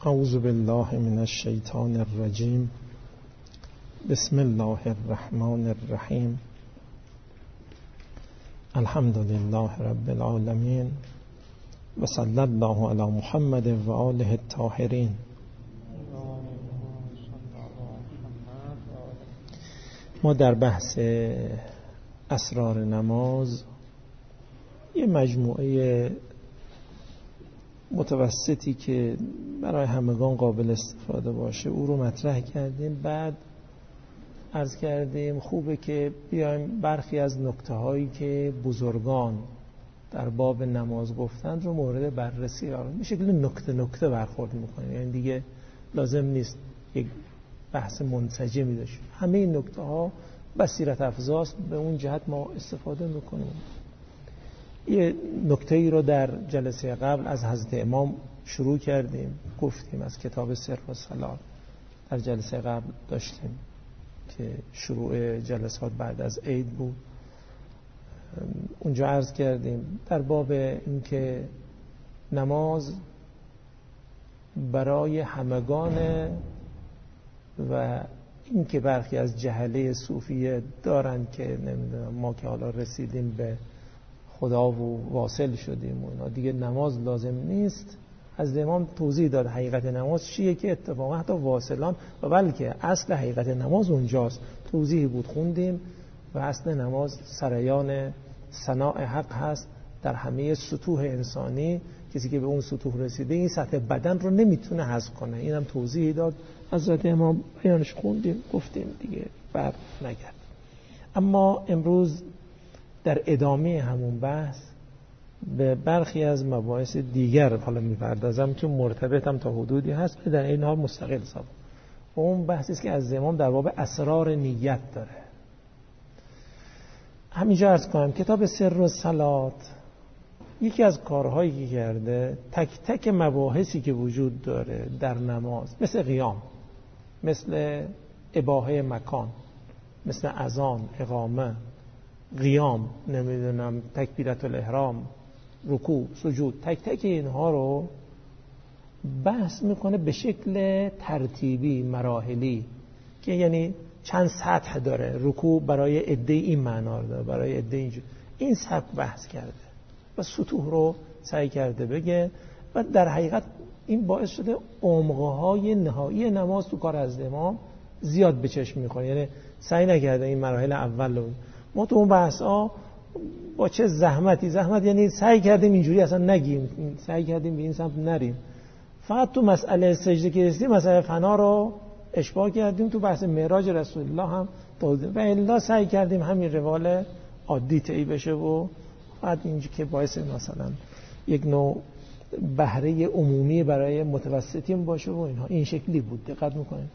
اعوذ بالله من الشیطان الرجیم. بسم الله الرحمن الرحیم. الحمد لله رب العالمین و صلی الله علی محمد و آله الطاهرین. ما در بحث اسرار نماز یه مجموعه متوسطی که برای همگان قابل استفاده باشه او رو مطرح کردیم. بعد عرض کردیم خوبه که بیایم برخی از نکته هایی که بزرگان در باب نماز گفتند رو مورد بررسی قرار بدیم. به شکل نکته برخورد میکنیم، یعنی دیگه لازم نیست یک بحث منسجمی داشته. همه این نکته ها بصیرت افزاست، به اون جهت ما استفاده میکنیم. یه نکته ای رو در جلسه قبل از حضرت امام شروع کردیم، گفتیم از کتاب سر و صلات. در جلسه قبل داشتیم که شروع جلسات بعد از عید بود. اونجا عرض کردیم در باب اینکه نماز برای همگانه و اینکه برخی از جهله صوفیه دارن که نمیدونم ما که حالا رسیدیم به خدا و واصل شدیم و اینا دیگه نماز لازم نیست. از امام توضیح داد حقیقت نماز چیه که اتفاقا حتی واصلان و بلکه اصل حقیقت نماز اونجاست. توضیحی بود خوندیم و اصل نماز سریان ثناء حق هست در همه سطوح انسانی. کسی که به اون سطوح رسیده این سطح بدن رو نمیتونه حذف کنه. اینم توضیحی داد حضرت امام، بیانش خوندیم گفتیم دیگه بر نگرد. اما امروز در ادامه همون بحث به برخی از مباحث دیگر حالا میپردازم که مرتبطم تا حدودی هست که در این حال مستقل حساب. اون بحثی است که از امام در باب اسرار نیت داره. همینجا عرض کنم کتاب سر و صلات یکی از کارهایی که کرده تک تک مباحثی که وجود داره در نماز، مثل قیام، مثل اباحه مکان، مثل اذان، اقامه، قیام، نمیدونم تکبیرت الاحرام، رکوع، سجود، تک تک اینها رو بحث میکنه به شکل ترتیبی مراحلی که یعنی چند سطح داره. رکوع برای عده این معنا داره، برای عده اینجور. این سطح بحث کرده و سطوح رو سعی کرده بگه و در حقیقت این باعث شده عمق‌های نهایی نماز تو کار از امام زیاد به چشم میخوره. یعنی سعی نکرده این مراحل اول رو. ما تو اون بحث‌ها با چه زحمت یعنی سعی کردیم اینجوری اصلا نگیم، سعی کردیم به این سمت نریم. فقط تو مسئله سجده که رسیدیم مسئله فنا رو اشباع کردیم. تو بحث معراج رسول الله هم توضیح و الا سعی کردیم همین روال عادی طی بشه و بعد اینجا که باعث مثلا یک نوع بهره عمومی برای متوسطین باشه و اینها این شکلی بود. دقت میکنیم.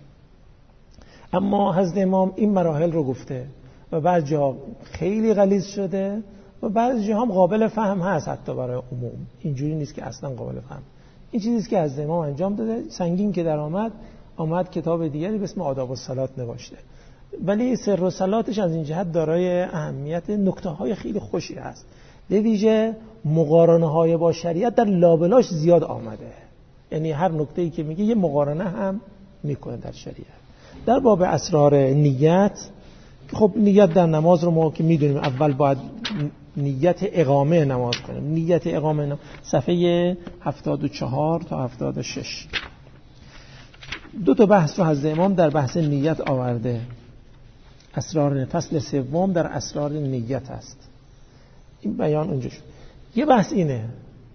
اما حضرت امام این مراحل رو گفته و بعض جا خیلی غلیظ شده و بعض جا هم قابل فهم هست حتی برای عموم. اینجوری نیست که اصلا قابل فهم. این چیزیست که از امام انجام داده. سنگین که در آمد کتاب دیگری به اسم آداب الصلات نوشته، ولی سر و صلاتش از این جهت دارای اهمیت. نکته‌های خیلی خوشی هست، به ویژه مقارنه‌های با شریعت در لابلاش زیاد آمده. یعنی هر نکته‌ای که میگه یه مقارنه هم میکنه در شریعت. در باب اسرار نیت، خب نیت در نماز رو ما که میدونیم اول باید نیت اقامه نماز کنیم. نیت اقامه نماز صفحه 74 تا 76 دو تا بحث رو حضرت امام در بحث نیت آورده. اسرار فصل سوم در اسرار نیت است. این بیان اونجا شد. یه بحث اینه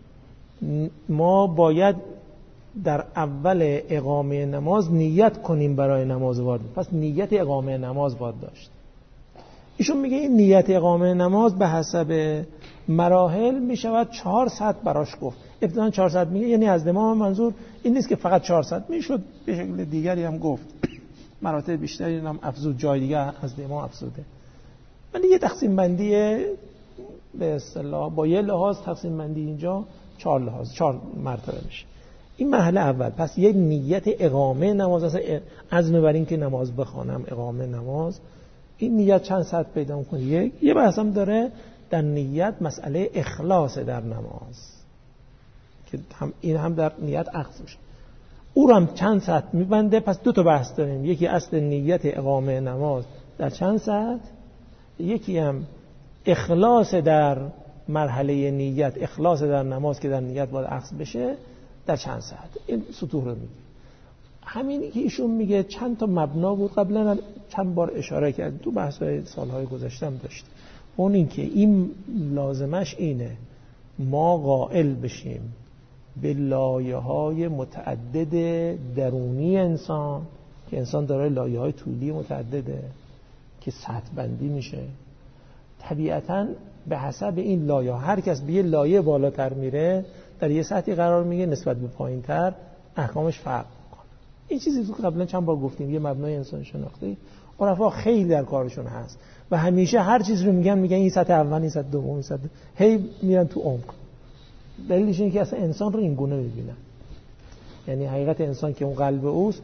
ما باید در اول اقامه نماز نیت کنیم برای نماز وارد. پس نیت اقامه نماز باید داشت. ایشون میگه این نیت اقامه نماز به حسب مراحل میشود 4 ساعت براش گفت. ابتداً 4 ساعت میگه، یعنی از امام منظور این نیست که فقط 4 ساعت میشد، به شکل دیگری هم گفت. مراتب بیشتری هم افزود، جای دیگه از امام افزوده. ولی یه تقسیم بندی به اصطلاح با یه لحاظ تقسیم بندی اینجا 4 لحاظ 4 مرتبه میشه. این مرحله اول. پس یه نیت اقامه نماز، اصلا عزم بر این که نماز بخوانم، اقامه نماز، این نیت چند ساعت پیدا میکنه. یه بحث هم داره در نیت مسئله اخلاص در نماز که این هم در نیت عقد میشه. او رو هم چند سطح میبنده. پس دو تا بحث داریم، یکی اصل نیت اقامه نماز در چند سطح، یکی هم اخلاص در مرحله نیت، اخلاص در نماز که در نیت باید اخذ بشه در چند سطح. این سطوح رو میگه. همین که ایشون میگه چند تا مبنا بود، قبلا چند بار اشاره کرد تو بحث‌های سالهای گذشتم داشت. اون این که این لازمش اینه ما قائل بشیم به لایه‌های متعدد درونی انسان، که انسان داره لایه‌های طولی متعدده که سطح بندی میشه. طبیعتاً به حسب این لایه هر کس به یه لایه بالاتر میره در یه سطحی قرار میگه نسبت به پایین‌تر احکامش فرق میکنه. این چیزی که قبلا چند بار گفتیم، یه مبنای انسان شناختی عرفا خیلی در کارشون هست و همیشه هر چیز رو میگن این سطح اول، این سطح دوم، این سطح، هی میرن تو عمق. دلیلش اینه که اصلا انسان رو این گونه میبینن. یعنی حقیقت انسان که اون قلب اوست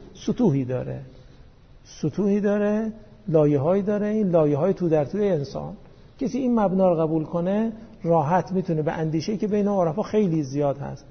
سطوحی داره، لایه‌هایی داره. این لایه‌های تو در توی انسان کسی این مبنا رو قبول کنه راحت میتونه به اندیشه‌ای که بین عرفا خیلی زیاد هست.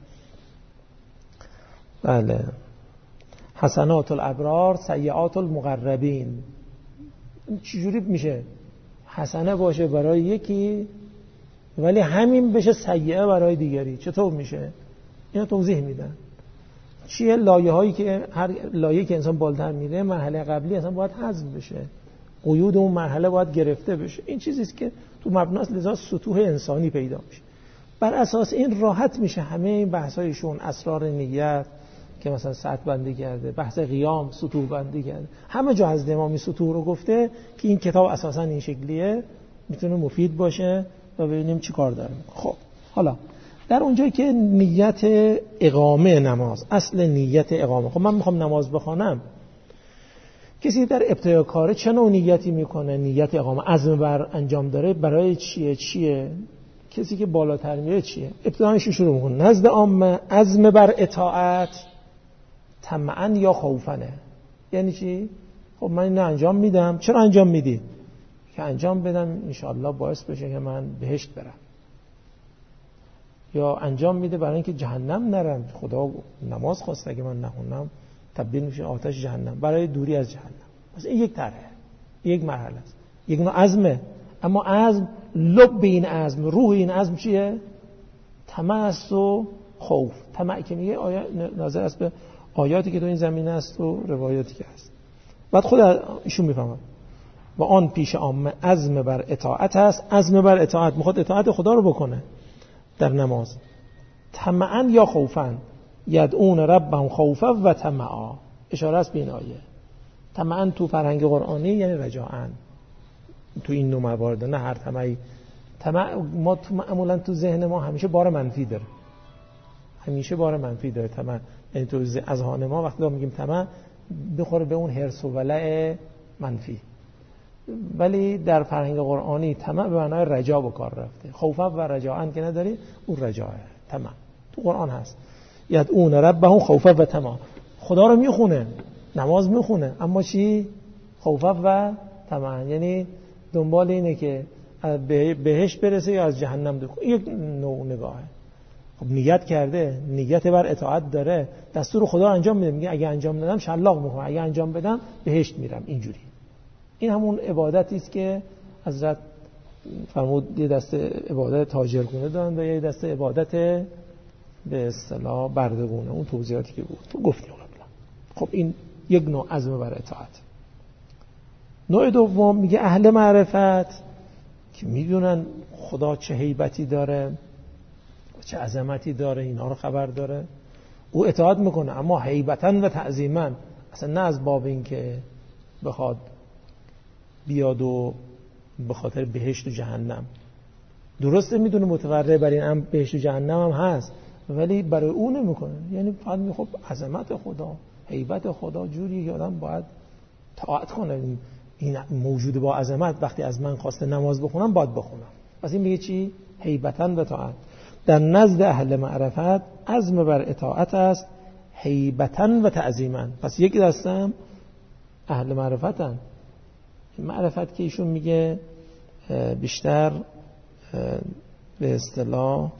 بله، حسنات الابرار سیئات المقربین. چجوری میشه حسنه باشه برای یکی ولی همین بشه سیئه برای دیگری؟ چطور میشه؟ اینا توضیح میدن. چیه لایه‌هایی که هر لایه‌ای که انسان بالاتر میره مرحله قبلی اصلا باید حذف بشه، قیود اون مرحله باید گرفته بشه. این چیزی است که تو مبناست، لذا سطوح انسانی پیدا میشه. بر اساس این راحت میشه همه این بحثایشون، اسرار نیت که مثلا سطح بندی کرده، بحث قیام سطوح بندی کرده، همه جا از امامی سطوح رو گفته که این کتاب اساسا این شکلیه، میتونه مفید باشه و ببینیم چی کار داره. خب حالا در اونجایی که نیت اقامه نماز، اصل نیت اقامه، خب من میخوام نماز بخوانم، کسی در ابتدای کار چه نوع نیتی میکنه؟ نیت اقامه عزم بر انجام داره، برای چیه؟ کسی که بالاتر میره چیه؟ ابتدایش شروع میکنه نزد عامه عزم بر اطاعت طمعا یا خوفنه. یعنی چی؟ خب من اینو انجام میدم. چرا انجام میدی؟ که انجام بدم انشاءالله باعث بشه که من بهشت برم، یا انجام میده برای اینکه جهنم نرم. خدا نماز خواسته اگه من نخونم تبدیل میشه آتش جهنم، برای دوری از جهنم. پس این یک طرحه، یک مرحله است، یک نوع عزمه. اما عزم، لب این عزم، روح این عزم چیه؟ طمع است و خوف. طمع که میگه ناظر است به آیاتی که تو این زمینه است و روایاتی که هست. بعد خود ایشون میفهمه و آن پیش عامه عزم بر اطاعت است. عزم بر اطاعت میخواد اطاعت خدا رو بکنه در نماز. طمعا یا خوفا یدعون ربهم خوفا و طمعا. اشاره است به این آیه. طمعا تو فرهنگ قرآنی یعنی رجاءن، تو این نوع موارد، نه هر طمعی. طمع ما معمولا تو ذهن ما همیشه بار منفی داره، طمع. یعنی تو اذهان ما وقتی میگیم طمع بخوره به اون حرص و ولع منفی، ولی در فرهنگ قرآنی طمع به معنای رجا به کار رفته. خوفا و رجاءن که نداری، اون رجاءه. طمع تو قرآن هست. یدعون ربهم خوفا و طمعا. خدا رو میخونه، نماز میخونه، اما چی؟ خوفا و طمعا. یعنی دنبال اینه که بهش برسه یا از جهنم دور. یک نوع نگاهه. خب نیت کرده، نیت بر اطاعت داره، دستور خدا رو انجام میده، میگه اگه انجام ندم شلاق میخورم، اگه انجام بدم بهشت میرم. اینجوری. این همون عبادتی است که حضرت فرمود یه دسته عبادت تاجرگونه دارن و یه دسته عبادت به اصطلاح بردگونه. اون توضیحاتی که بود تو گفتیم قبلا. خب این یک نوع عزم بر اطاعت. نوع دوم میگه اهل معرفت که میدونن خدا چه هیبتی داره، چه عظمتی داره، اینا رو خبر داره، او اطاعت میکنه، اما هیبتاً و تعظیماً. اصلا نه از باب این که بخواد بیاد و به خاطر بهشت و جهنم. درسته میدونه متورع بر این بهشت و جهنم هم هست، ولی برای او نمیکنه. یعنی فقط خب عظمت خدا، هیبت خدا جوری که آدم باید طاعت کنه. این موجود با عظمت وقتی از من خواسته نماز بخونم باید بخونم. پس این میگه چی؟ هیبتاً و طاعت. در نزد اهل معرفت عزم بر اطاعت است، هیبتاً و تعظیماً. پس یک دستم اهل معرفتن. معرفت که ایشون میگه بیشتر به اصطلاح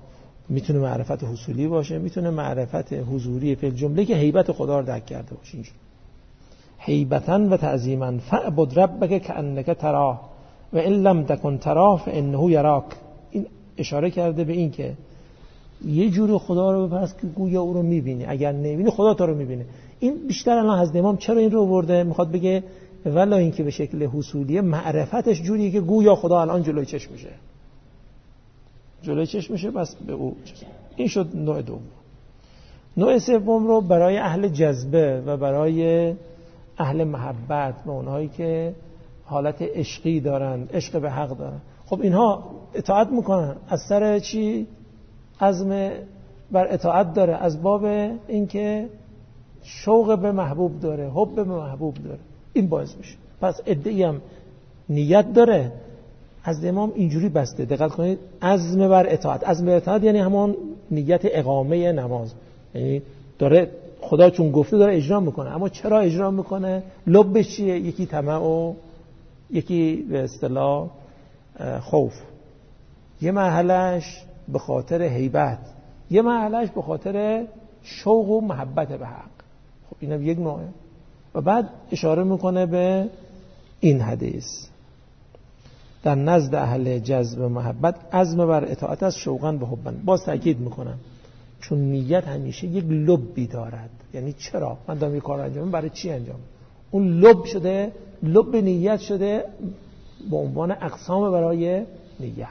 میتونه معرفت حصولی باشه، میتونه معرفت حضوری فی الجمله که هیبت خدا رو درک کرده باشه. اینجور هیبتاً و تعظیماً فاعبد ربک کأنک تراه و ان لم تکن تراه فانه یراک. این اشاره کرده به این که یه جوری خدا رو بپرست که گویا او رو میبینی، اگر نمیبینی خدا تو رو میبینه. این بیشتر الان حضرت امام چرا این رو آورده؟ میخواد بگه ولا اینکه به شکل حصولیه معرفتش جوریه که گویا خدا الان جلوی چشمشه، جلوی چشمشه، بس به او چشم. این شد نوع دوم. نوع سوم رو برای اهل جذبه و برای اهل محبت و اونهایی که حالت عشقی دارن، عشق به حق دارن، خب اینها اطاعت میکنن از سر چی؟ عزم بر اطاعت داره، از باب اینکه شوق به محبوب داره، حب به محبوب داره، این باعث میشه. پس ادعی هم نیت داره. از امام اینجوری بسته، دقت کنید، عزم بر اطاعت. عزم بر اطاعت یعنی همون نیت اقامه نماز، یعنی داره خدا چون گفته داره اجرا میکنه. اما چرا اجرا میکنه؟ لبش چیه؟ یکی طمع و یکی به اصطلاح خوف. یه مرحلهش به خاطر هیبت، یه مرحلهش به خاطر شوق و محبت به حق. خب اینم یک نوعه. و بعد اشاره میکنه به این حدیث: در نزد اهل جذب و محبت عزم بر اطاعت از شوقاً و حباً. باز تاکید میکنم چون نیت همیشه یک لبی دارد. یعنی چرا من دارم یک کار انجام، برای چی انجام؟ اون لب شده، لب نیت شده به عنوان اقسام برای نیت.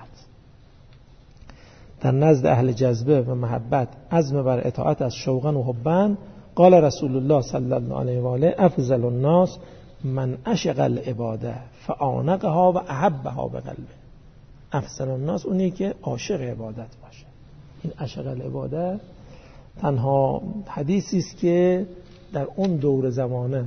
در نزد اهل جذبه و محبت عزم بر اطاعت از شوقاً و حباً. قال رسول الله صلی الله علیه و آله: افضل الناس من عشق العباده فآنقها و احبها بقلبه. افضل الناس اونی که عاشق عبادت باشه. این عشق العباده تنها حدیثی است که در اون دور زمانه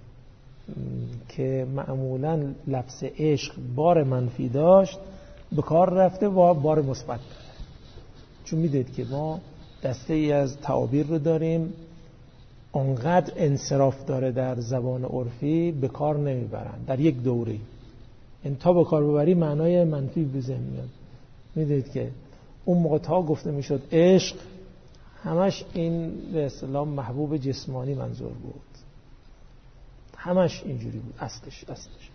که معمولا لفظ عشق بار منفی داشت به کار رفته و بار مثبت داره. چون میدید که ما دسته ای از تعابیر رو داریم اونقدر انصراف داره در زبان عرفی به کار نمیبرن در یک دوره. این تا به کار ببری معنای منفی به ذهن میاد. میدید که اون موقع تا گفته میشد عشق همش این به اصطلاح محبوب جسمانی منظور بود، همش اینجوری بود اصلش.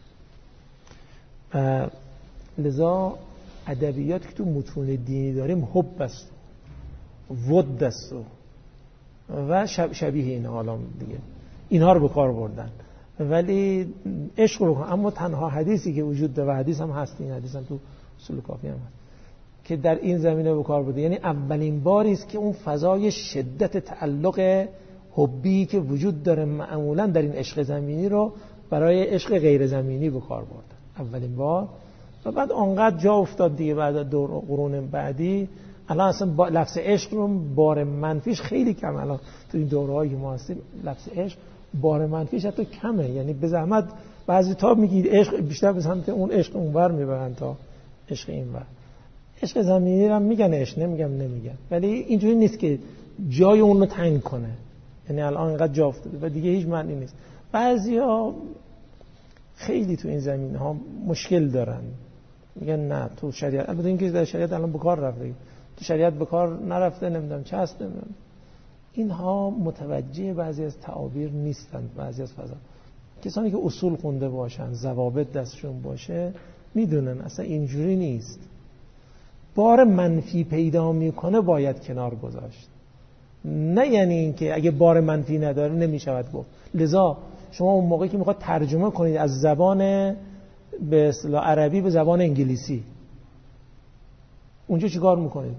لذا ادبیات که تو متون دینی داریم حب است، ود است و شبیه این حالا دیگه اینها رو به کار بردن، ولی عشق رو بکن. اما تنها حدیثی که وجود داره و حدیث هم هست، این حدیث هم تو اصول کافی هم هست که در این زمینه به کار برده، یعنی اولین باری است که اون فضای شدت تعلق حبی که وجود داره معمولا در این عشق زمینی رو برای عشق غیر زمینی به کار بردن اولین بار. و بعد آنقدر جا افتاد دیگه بعد دور قرون بعدی الان اصلا با لفظ عشق رو بار منفیش خیلی کم. الان تو این دورهایی که ما هستیم لفظ عشق بار منفیش حتی کمه. یعنی به زحمت بعضی تا میگید عشق بیشتر به سمت اون عشق اونور میبرن تا عشق اینور. عشق زمینی رو میگن عشق، نمیگن، ولی اینجوری نیست که جای اون رو تنگ کنه. یعنی الان اینقدر جا افتاده و دیگه هیچ معنی نیست. بعضیا خیلی تو این زمینه ها مشکل دارن، میگن نه تو شریعت، البته اینکه در شریعت الان به کار رفته، تو شریعت به کار نرفته، نمیدونم چه هست، نمیدونم. اینها متوجه بعضی از تعابیر نیستند. بعضی از فضا کسانی که اصول خونده باشن، ضوابط دستشون باشه، میدونن اصلا اینجوری نیست. بار منفی پیدا میکنه باید کنار گذاشت، نه یعنی اینکه اگه بار منفی نداره نمیشود گفت. لذا شما اون موقعی که میخواد ترجمه کنید از زبان به اصطلاح عربی به زبان انگلیسی، اونجا چیکار میکنید؟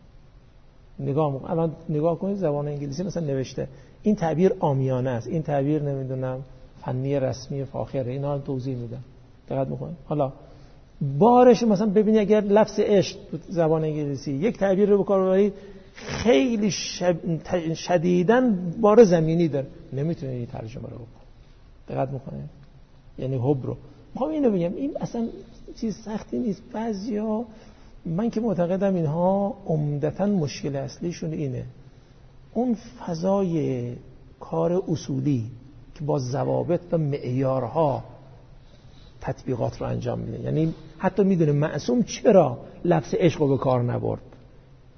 الان نگاه کنید زبان انگلیسی مثلا نوشته این تعبیر عامیانه است، این تعبیر نمیدونم فنی رسمی فاخره، اینا رو توضیح میدن. دقت میکنید؟ حالا بارش مثلا ببینید اگر لفظ عشق تو زبان انگلیسی یک تعبیر رو به کار ببرید خیلی شدیداً بار زمینی داره، نمیتونید این ترجمه رو بکنید. دقت میکنید؟ یعنی حب رو میخوام اینو بگم، این اصلا چیز سختی نیست. بعضیا من که معتقدم اینها عمدتاً مشکل اصلیشون اینه، اون فضای کار اصولی که با ضوابط و معیارها تطبیقات رو انجام میده. یعنی حتی میدونه معصوم چرا لفظ عشق رو به کار نبرد.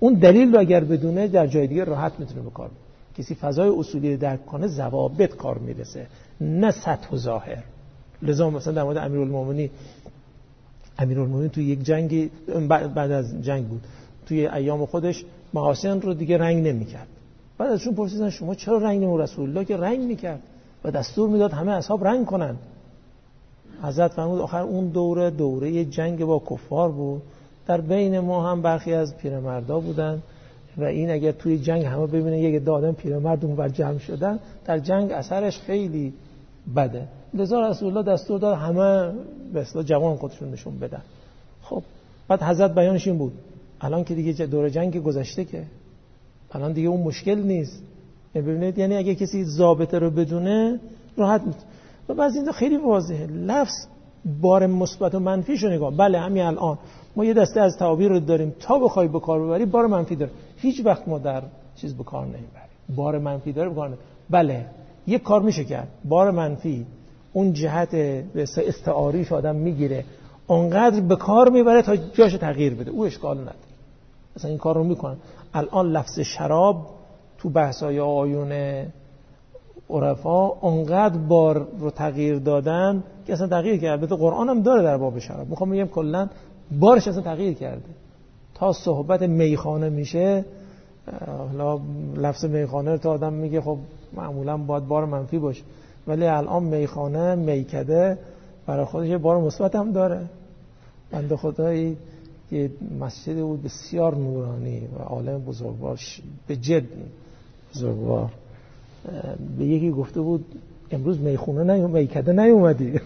اون دلیل رو اگر بدونه در جای دیگه راحت میتونه به کار بره. کسی فضای اصولی رو درک کنه ضوابط کار میرسه، نه سطح و ظاهر. لذا مثلا در مورد امیرالمومنین توی یک جنگی بعد از جنگ بود، توی ایام خودش محاسن رو دیگه رنگ نمی‌کرد. بعد ازشون پرسیدن شما چرا رنگ نمی؟ رسول الله که رنگ می‌کرد و دستور میداد همه اصحاب رنگ کنن. حضرت فرمود آخر اون دوره جنگ با کفار بود، در بین ما هم برخی از پیرمردا بودن و این اگر توی جنگ همه ببینن یک آدم پیرمرد اونور جمع شدن، در جنگ اثرش خیلی بده. لذا رسول الله دستور داد همه به اصطلاح جوان خودشون نشون بدن. خب بعد حضرت بیانش این بود الان که دیگه دوره جنگ گذشته، که الان دیگه اون مشکل نیست. ببینید یعنی اگه کسی ضابطه رو بدونه راحت میشه. و بعضی اینا خیلی واضحه، لفظ بار مثبت و منفیش رو نگاه. بله همین الان ما یه دسته از تعابیر رو داریم تا بخوای به کار ببری بار منفی داره، هیچ وقت ما در چیز به کار نمیبریم. بار منفی داره به کار نمیبریم. بله یک کار میشه کرد، بار منفی اون جهت به استعاریش آدم میگیره اونقدر به کار میبره تا جاش تغییر بده، او اشکال نداره. مثلا این کار رو میکنن. الان لفظ شراب تو بحث‌های آیون عرفا اونقدر بار رو تغییر دادن که اصلا تغییر کرده. البته قرآن هم داره در باب شراب، میخوام بگم کلا بارش اصلا تغییر کرده. تا صحبت میخانه میشه، حالا لفظ میخانه رو تا آدم میگه خب معمولا باید بار منفی باشه، ولی الان میخانه میکده برای خودش بار مثبت هم داره. بنده خدایی که مسجد بود بسیار نورانی و عالم بزرگوار، به جد بزرگوار، به یکی گفته بود امروز میخونه میکده نیومدی.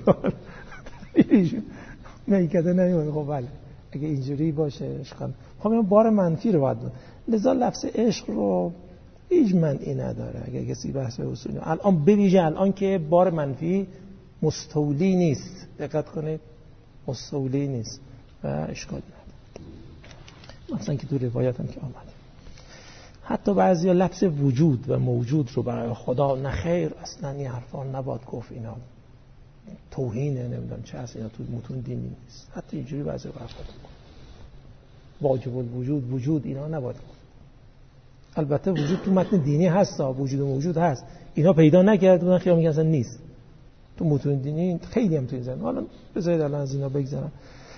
میکده نیومدی. خب بله اگه اینجوری باشه اشکال. خب این بار منفی رو باید. لذا لفظ عشق رو هیچ معنی نداره اگه کسی بحث اصولی. الان بویژه الان که بار منفی مستولی نیست، دقت کنید مستولی نیست و اشکال نداره. مثلا که تو روایت هم که آمده حتی بعضی لفظ وجود و موجود رو برای خدا نخیر، اصلا این حرفان نباید گفت، اینا توهینه، نمیدونم چه هست، اینا تو متون دینی نیست. حتی اینجوری بعضی حرفا واجب الوجود وجود اینا نباید گفت. البته وجود تو متن دینی هست، وجود و موجود هست، اینا پیدا نکرده بودن خیال میگن اصلا نیست. تو متون دینی خیلی هم توی زمین. حالا بذارید الان از اینا بگذرم.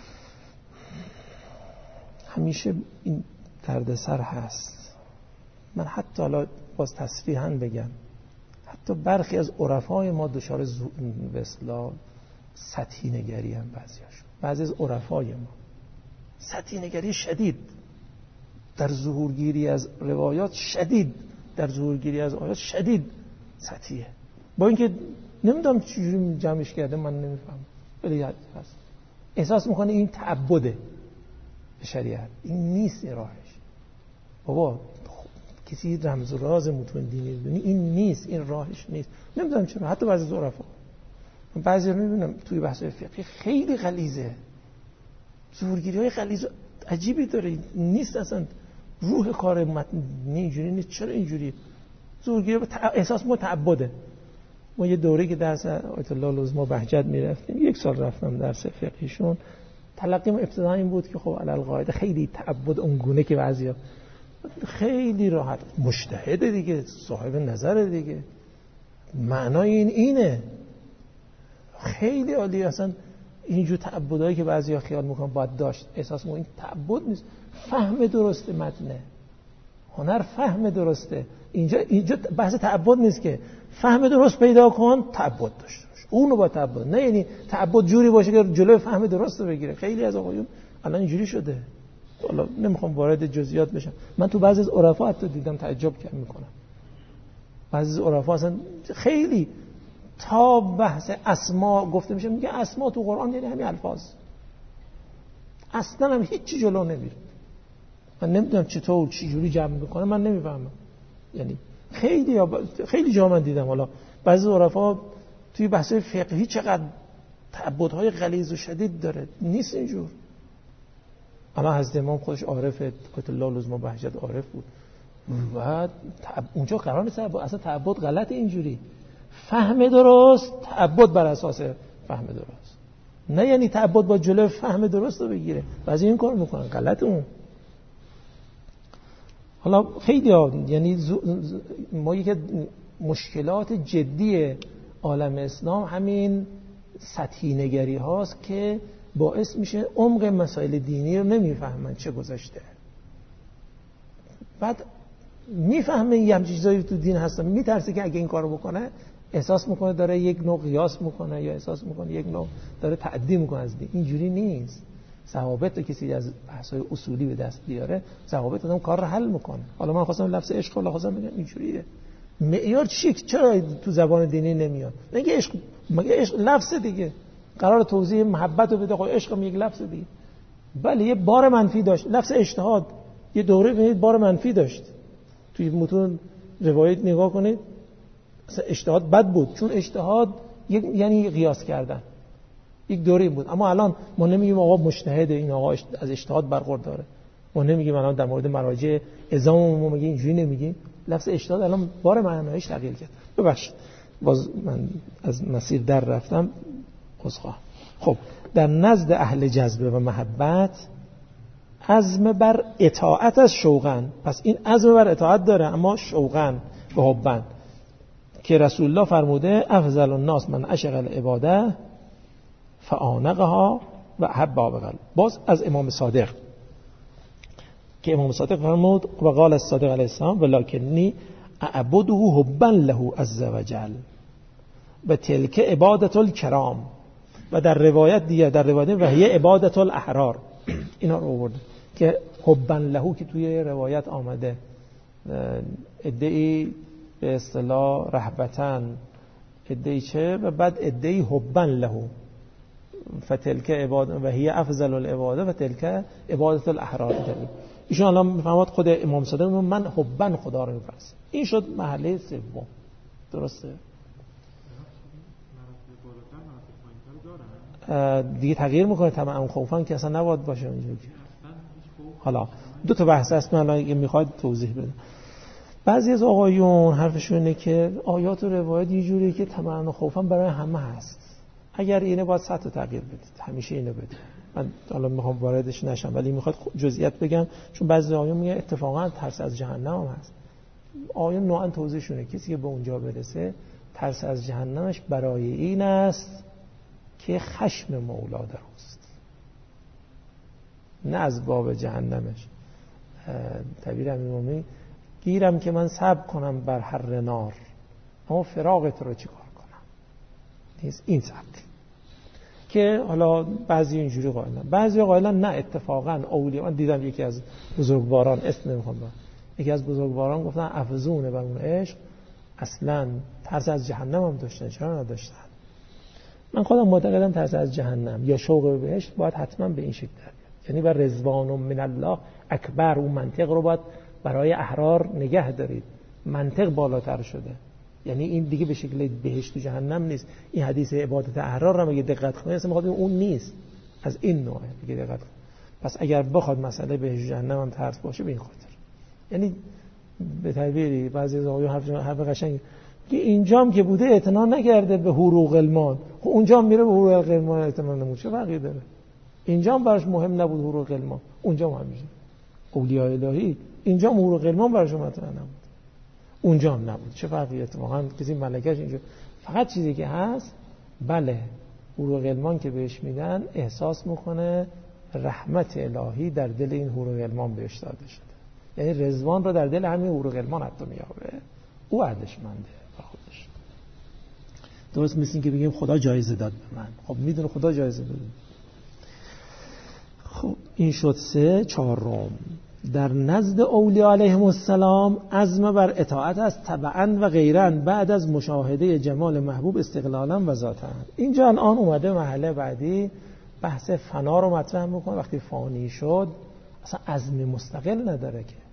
همیشه این دردسر هست. من حتی حالا باز تصریحاً بگم حتی برخی از عرفای ما دچار به اصطلاح سطحی نگری هم بعضی از عرفای ما سطحی نگری شدید در ظهورگیری از روایات، شدید در ظهورگیری از آیات، شدید سطحیه. با اینکه نمیدونم چجوری جمعش کرده من نمیفهمم، ولی هست احساس میکنه این تعبده به شریعت. این نیست این راهش. بابا کسی رمز و راز متون دینی بدونی این نیست، این راهش نیست. نمیدونم چرا حتی بعضی از عرفا، بعضی رو میبینم توی بحث فقهی خیلی غلیظه، ظهورگیری‌های غلیظ عجیبی داره، نیست اصلا روح کار متن اینجوری نیست. چرا اینجوری؟ ظهورگیری احساس ما تعبده. ما یه دوره که درس آیت الله العظمی بهجت میرفتیم، 1 سال رفتم درس فقهیشون، تلقیم ابتدا این بود که خب علی القاعده خیلی تعبد اونگونه که بعضیا خیلی راحت مجتهد دیگه، صاحب نظر دیگه، معنای اینه خیلی عالی. اصلا اینجور تعبدایی که بعضیا خیال میکنن باید داشت، احساس میکنن این تعبد نیست، فهم درست متنه، هنر فهم درسته. اینجا بحث تعبد نیست که فهم درست پیدا کن تعبد داشته باش، اونو با تعبد، نه یعنی تعبد جوری باشه که جلوی فهم درست رو بگیره. خیلی از آقایون الان اینجوری شده. حالا نمیخوام وارد جزئیات بشم، من تو بعضی از عرفا حتی دیدم تعجب میکنم. بعضی از عرفا اصلا خیلی تا بحث اسما گفته میشه میگه اسما تو قرآن یعنی همین الفاظ، اصلا هم هیچی جلو نمیره. من نمیدونم چطور چجوری جمع میکنه، من نمیفهمم. یعنی خیلی جا من دیدم. حالا بعضی عرفا توی بحث فقهی چقدر تعبدهای غلیظ و شدید داره، نیست اینجور. اما حضرت امام خودش عارف، آیت الله العظمی بهجت عارف بود و اونجا قرار نیست اصلا تعبد غلط اینجوری. فهم درست، تعبد بر اساس فهم درست، نه یعنی تعبد با جلو فهم درست رو بگیره. بعضی این کار میکنن، غلط اون. حالا خیلی یعنی ما یک مشکلات جدی عالم اسلام همین سطحی نگری هاست که باعث میشه عمق مسائل دینی رو نمیفهمن چه گذشته. بعد میفهمه یه همچین چیزایی تو دین هستن، میترسه که اگه این کارو بکنه احساس میکنه داره یک نوع قیاس میکنه یا احساس میکنه یک نوع داره تعدی میکنه از دین. اینجوری نیست. ضوابط رو کسی از بحث‌های اصولی به دست بیاره، ضوابط آدم کار رو حل میکنه. حالا من خواستم لفظ عشق رو خواستم بگم اینجوریه. معیار چیه؟ چرا تو زبان دینی نمیاد؟ میگه عشق، مگه عشق لفظ دیگه. قرار توضیح محبت رو بده، خب عشق هم یک لفظ دیگه. بله یه بار منفی داشت. لفظ اجتهاد یه دوره ببینید بار منفی داشت. توی متون روایت نگاه کنید اصلا اجتهاد بد بود، چون اجتهاد یعنی قیاس کردن. یک دوره بود. اما الان ما نمیگیم آقا مجتهد، این آقا از اجتهاد برخورداره. ما نمیگیم الان در مورد مراجع اعزام ما میگیم اینجوری نمیگیم. لفظ اجتهاد الان بار معنایش تغییر کرد. ببخشید باز من از مسیر در رفتم، عذرخواهم. خب در نزد اهل جذبه و محبت عزم بر اطاعت از شوقن، پس این عزم بر اطاعت داره اما شوقن و حبن، که رسول الله فرموده افضل الناس من عشق العباده فآنقها و احبها بقلب. باز از امام صادق که امام صادق فرمود و قال الصادق علیه السلام ولکنی اعبده حبا له عز وجل و تلک عبادت الکرام. و در روایت دیگه، در روایت و هی عبادت الاحرار، اینا رو آورده که حبا له که توی روایت آمده ادعی به اصطلاح رهبتن، ادعی چه و بعد ادعی حبا له فتلک عبادت و هی افضل العباده و تلک عبادت الاحرار. ایشون الان میفهمد خود امام صادق من حبا خدا رو میپرستم. این شد مرحله سوم. درسته؟ دیگه تغییر میکنه طبعا خوفان که اصلا نباید باشه اینجوری. حالا دو تا بحث هست، من الان میخواد توضیح بدم. بعضی از آقایون حرفشون اینه که آیات و روایات یه جوریه که طمعا خوفا برای همه هست. اگر اینه باید سطح تغییر بدید، همیشه اینو بدید. من حالا میخوام واردش نشم ولی میخواد جزئیات بگم، چون بعضی آقایون میگن اتفاقا ترس از جهنم هم هست. آقایون نوعا توضیحشونه کسی که به اونجا برسه ترس از جهنمش برای این است که خشم مولا دروست، نه از باب جهنمش. تعبیر امیرالمومنین گیرم که من صبر کنم بر حر نار اما فراغت رو چیکار کنم. نیست این صبر که حالا بعضی اینجوری قائلن، بعضی قائلن نه اتفاقا اولیاء. من دیدم یکی از بزرگواران اسم نمیخوام بگم، یکی از بزرگواران گفتن افزونه بر اون عشق اصلا ترس از جهنم هم داشتن، چرا نداشتن؟ من خودم معتقدم ترس از جهنم یا شوق به بهشت باید حتما به این شکل در بیاد، یعنی بر رضوان من الله اکبر. اون منطق رو باید برای احرار نگه دارید. منطق بالاتر شده، یعنی این دیگه به شکل بهشت و جهنم نیست. این حدیث عبادت احرار رو اگه دقت کنید اصلا میخواد اون نیست، از این نوعه دیگه دقت کنید. پس اگر بخواد مسئله بهشت و جهنم هم ترس باشه به این خاطر، یعنی به تعبیری بعضی از آقایون حرف قشنگ که اینجام که بوده اعتنا نکرده به حقوق المال، خب اونجا میره به حقوق المال اعتنا نمود، چه فرقی داره؟ اینجام براش مهم نبود حقوق المال، اونجا هم همیشه اولیاء الهی اینجا حقوق المال براشون مطرح نبود، اونجا هم نبود. چه فرقی؟ اتفاقا کسی ملکش اینجا فقط چیزی که هست بله حقوق المال که بهش میدن احساس میکنه رحمت الهی در دل این حقوق المال بهش داده شده، یعنی رضوان رو در دل همین حقوق المال حتی میابه. او ارزشمنده با خودش. درست مثل این که بگیم خدا جایزه داد به من، خب میدونه خدا جایزه داد. خب این شد 3. 4 در نزد اولیاء علیهم السلام عزم بر اطاعت از تبعا و غیرا بعد از مشاهده جمال محبوب استقلالا و ذاتا. اینجا الان اومده محله بعدی بحث فنا رو مطرح میکنه. وقتی فانی شد اصلا عزم مستقل نداره که،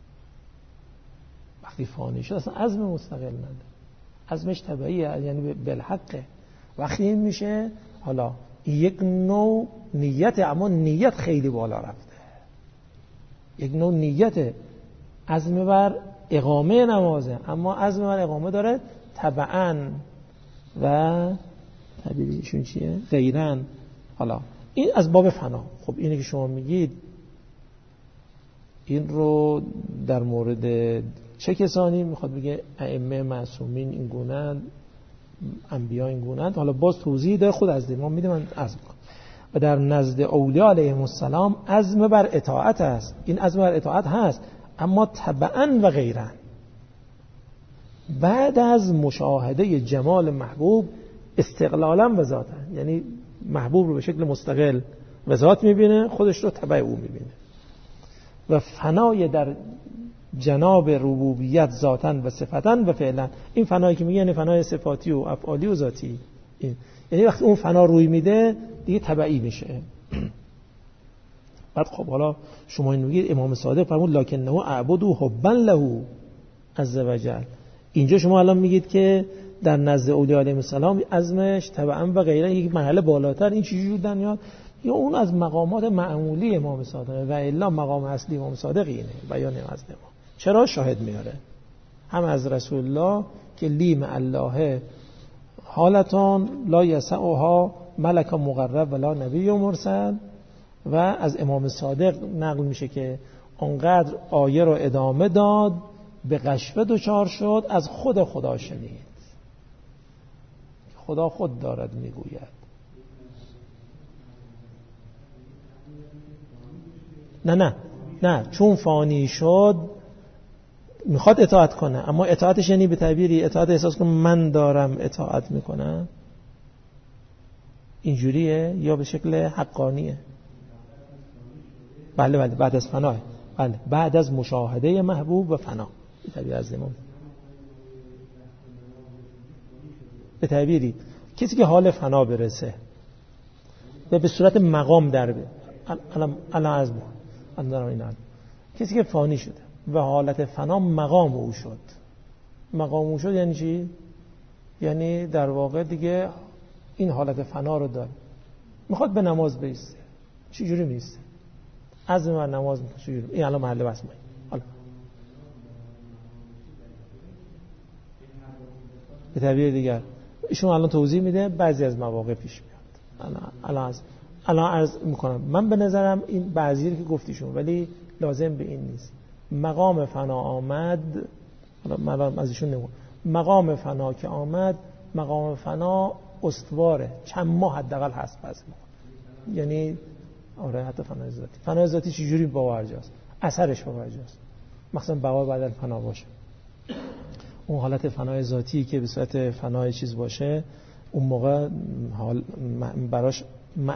وقتی فانی شد اصلا عزم مستقل نداره، عزمش طبیعیه، یعنی بالحقه. وقتی این میشه حالا یک نوع نیت، اما نیت خیلی بالا رفته، یک نوع نیت عزم بر اقامه نمازه، اما عزم بر اقامه داره تبعاً و تعبیرشون چیه؟ غیراً. حالا این از باب فنا. خب اینه که شما میگید این رو در مورد چه کسانی میخواد بگه؟ ائمه معصومین این گونه‌اند، انبیا این گونه‌اند. حالا باز توضیح داره خود از امام میده، من عرض میکنم. و در نزد اولیاء علیهم السلام عزم بر اطاعت است. این عزم بر اطاعت هست، اما تبعا و غیرا. بعد از مشاهده جمال محبوب استقلالا و ذاتا، یعنی محبوب رو به شکل مستقل و ذات میبینه، خودش رو تبع او میبینه. و فنای در جناب ربوبیت ذاتاً و صفتاً و فعلاً. این فنایی که میگه یعنی فنای صفاتی و افعالی و ذاتی. یعنی وقتی اون فنا روی میده دیگه تبعی میشه. بعد خب حالا شما این میگید امام صادق فرمود لکنه اعبدوا حبا له عز وجل. اینجا شما الان میگید که در نزد اولیاء علیهم السلام عزمش تبعا و غیره یک مرحله بالاتر، این چیزی جوردن یا اون از مقامات معمولی امام صادق و الا مقام اصلی امام صادق اینه بیان از امام. چرا؟ شاهد میاره هم از رسول الله که لی مع الله حالتان لا یسعها ملک مقرب ولا نبی مرسل، و از امام صادق نقل میشه که اونقدر آیه رو ادامه داد به غشوه دچار شد از خود خدا شنید. خدا خود دارد میگوید. نه چون فانی شد میخواد اطاعت کنه، اما اطاعتش یعنی به تعبیری اطاعت احساس کنه من دارم اطاعت میکنم، اینجوریه یا به شکل حقانیه؟ بله بعد از فناه، بله بعد از مشاهده محبوب و فنا. به تعبیر از امام، به تعبیری کسی که حال فنا برسه و به صورت مقام در کسی که فانی شده و حالت فنا مقام او شد. مقام او شد یعنی چی؟ یعنی در واقع دیگه این حالت فنا رو داره، میخواد به نماز بیسته. چی جوری میسته؟ عزم بر نماز میکنه. چی جوری؟ این الان محل بحث میاد. حالا به تعبیر دیگر ایشون الان توضیح میده بعضی از مواقع پیش میاد. الان عرض میکنم من به نظرم این بعضی رو که گفتیشون، ولی لازم به این نیست. مقام فنا آمد، من از ایشون نمون، مقام فنا که آمد، مقام فنا استواره، چند ماه حداقل هست بعضی موقع. یعنی آره حتی فنای ذاتی. فنای ذاتی چجوری باورجاست؟ اثرش باورجاست. مثلا بقا بعد فنا باشه، اون حالت فنای ذاتی که به صورت فنای چیز باشه، اون موقع حال براش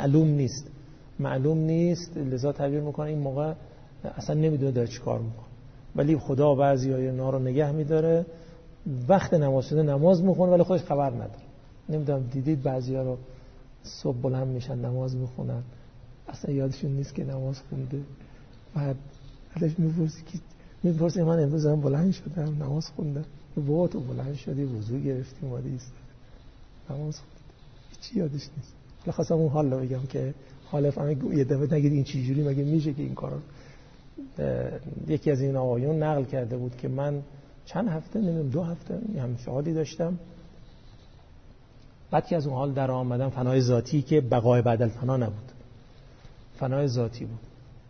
معلوم نیست، لذا تعبیر میکنه این موقع اصلا نمیدونه داره چی کار میکنه. ولی خدا بعضی های اینا رو نگه میداره، وقت نماز شده نماز میخونه ولی خودش خبر نداره. نمیدونم دیدید بعضی ها رو صبح بلند میشن نماز میخونن اصلا یادشون نیست که نماز خونده. بعد ازش میپرسی من امروز هم بلند شدم نماز خوندم. بابا تو بلند شدی وضو گرفتی اومدی ایستادی نماز خوندی، هیچی یادش نیست. حالا خواستم اون حال رو بگم که حالا فهمید یه دفعه نگید این چه جوری مگه میشه که این کارو. یکی از این آقایون نقل کرده بود که من چند هفته نمیدونم 2 هفته همچین حالی داشتم، بعد که از اون حال در آمدم، فنای ذاتی که بقای بعد الفنا نبود، فنای ذاتی بود.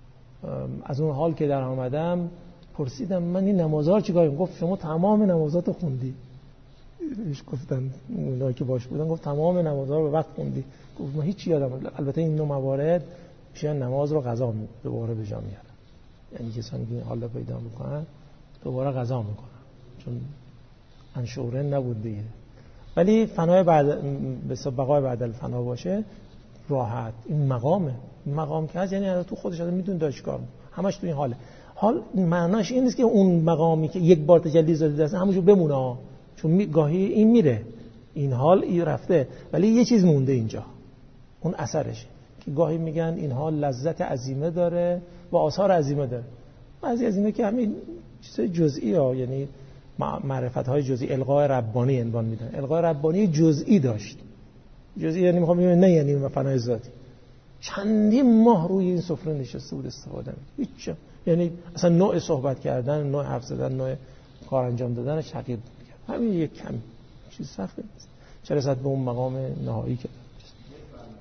از اون حال که در آمدم پرسیدم من این نمازها رو چیکار کنم؟ گفت شما تمام نمازاتو خوندی. بهش گفتن اونایی که باش بودن، گفت تمام نمازها رو به وقت خوندی. گفت من هیچ یادم نمیاد. البته این نوع موارد میشن نماز رو قضا دوباره به جا میارن، یعنی کسانی که حالا پیدا میکنن دوباره قضا میکنن چون انشوره نبود دیگه. ولی فنای بعد به بقای بعد الفنا باشه راحت. این مقام که هست یعنی تو خودش آدم میدونه داره چیکار میکنه، همش تو این حاله. حال معناش این نیست که اون مقامی که یک بار تجلی زاده است همونجور بمونه، چون گاهی این میره، این حال این رفته، ولی یه چیز مونده اینجا، اون اثرشه که گاهی میگن این حال لذت عظیمه داره و آثار عظیمه داره. بعضی از اینا که همین چیزای جزئی ها، یعنی معرفت های جزئی، القای ربانی عنوان میدن. القای ربانی جزئی داشت. جزئی یعنی میخوام بگم نه یعنی فنای ذاتی. چندین ماه روی این سفره نشسته بود استفاده می‌کرد. هیچ، یعنی اصلا نوع صحبت کردن، نوع حرف زدن، نوع کار انجام دادن شقیق می‌کرد. همین یک کمی چیز سخته نیست. چه رسد به اون مقام نهایی که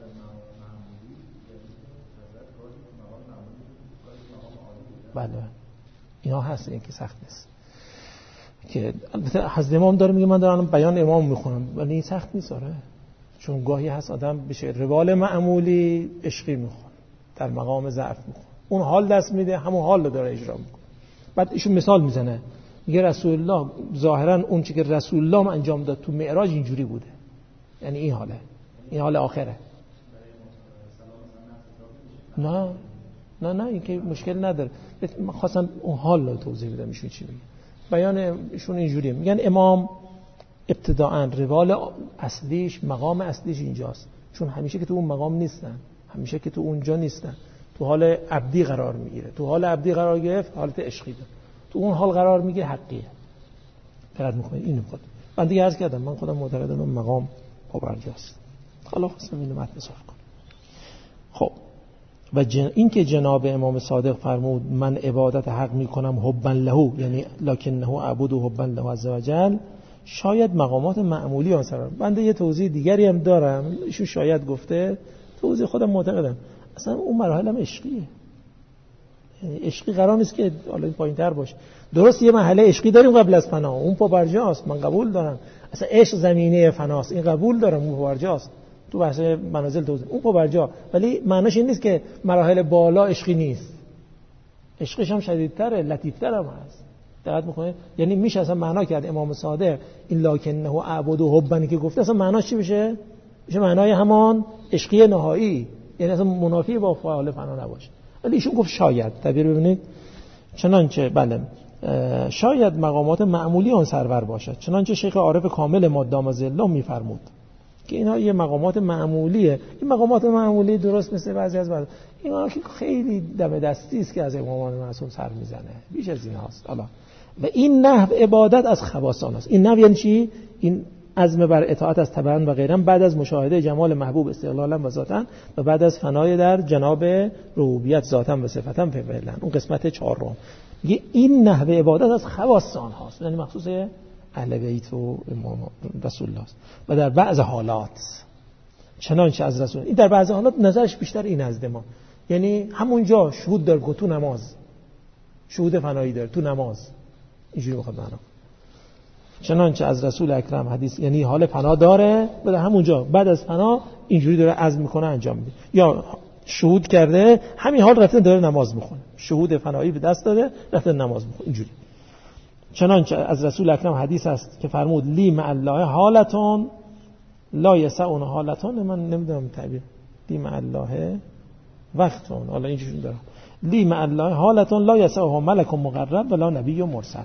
بله اینا هست، این که سخت نیست. که البته حضرت امام داره میگه من دارم بیان امام میخونم، ولی این سخت نیست. آره، چون گاهی هست آدم بشه روال معمولی عشقی میخونه، در مقام ضعف میخونه، اون حال دست میده، همون حال رو داره اجرا میکنه. بعد ایشون مثال میزنه، میگه رسول الله ظاهرا اون چیزی که رسول الله انجام داد تو معراج اینجوری بوده، یعنی این حاله، این حال آخره. نه این که مشکل نداره. من خواستم اون حال رو توضیح بدم ایشون چی میگه. بیان ایشون اینجوریه، میگن امام ابتداءً روال اصلیش، مقام اصلیش اینجاست، چون همیشه که تو اون مقام نیستن، همیشه که تو اونجا نیستن، تو حال عبدی قرار میگیره. تو حال عبدی قرار گرفت حالت عشقی ده. تو اون حال قرار میگیره حقیه. دقت میکنید اینو خود من دیگه عرض کردم، من خودم معتقدم اون مقام پابرجاست. حالا خواستم اینو متن صاف کنم. خب و این که جناب امام صادق فرمود من عبادت حق میکنم حبا له، یعنی لکنه اعبد حبا له عز وجل، شاید مقامات معمولی آن سر. بنده یه توضیح دیگری هم دارم، ایشون شاید گفته، توضیح خودم معتقدم اصلا اون مراحل هم عشقیه. یعنی عشقی قرار نیست که حالا پایین‌تر باشه. درست یه مرحله عشقی داریم قبل از فنا، اون پابرجاست، من قبول دارم. اصلا عشق زمینه فناست، این قبول دارم، اون پابرجاست. تو بحث منازل توضیح اون پابرجا، ولی معناش این نیست که مراحل بالا عشقی نیست. عشقش هم شدیدتره، لطیفتر هم هست. دقت میکنه؟ یعنی میشه اصلا معنا کرد امام صادق این لکنه اعبد و حبا که گفته، اصلا معناش چی بشه؟ میشه معنای همان عشقی نهایی، یعنی اصلا منافی با فعال فنا نباشه. ولی ایشون گفت شاید، تعبیر ببینید، چنانچه بله شاید مقامات معمولی آن سرور باشد، چنانچه شیخ عارف کامل مادام ظله میفرمود که اینا یه مقامات معمولیه. این مقامات معمولی درست مثل بعضی از بعض اینا که خیلی دم دستی است که از امامان معصوم سر میزنه، بیش از این هاست. حالا و این نحو عبادت از خواصان است. این نحو یعنی چی؟ این عزم بر اطاعت از تبعا و غیرم بعد از مشاهده جمال محبوب استقلالا و ذاتاً و بعد از فنای در جناب ربوبیت ذاتاً و صفاتاً فعلاً. اون قسمت 4 میگه این نحو عبادت از خواصان هاست، یعنی مخصوص اهل بیت و امام رسول الله است. و در بعض حالات چنانچه از رسول، این در بعض حالات نظرش بیشتر این نزد ما، یعنی همونجا شهود داره که تو نماز شهود فنایی داره، تو نماز اینجوری بخواد معنا، چنانچه از رسول اکرم حدیث، یعنی حال فنا داره و در همونجا بعد از فنا اینجوری داره عزم میکنه انجام میده، یا شهود کرده همین حال رفته داره نماز میخونه، شهود فنایی به دست داره رفته نماز میخونه اینجوری. چنانچه از رسول اکرم حدیث است که فرمود لی مع الله حالتون لا یسعون حالتون، من نمیدونم تعبیر لی مع الله وقتون، حالا اینجوری داره لی مع الله حالتون لا یسعه ملک مقرب ولا نبی مرسل.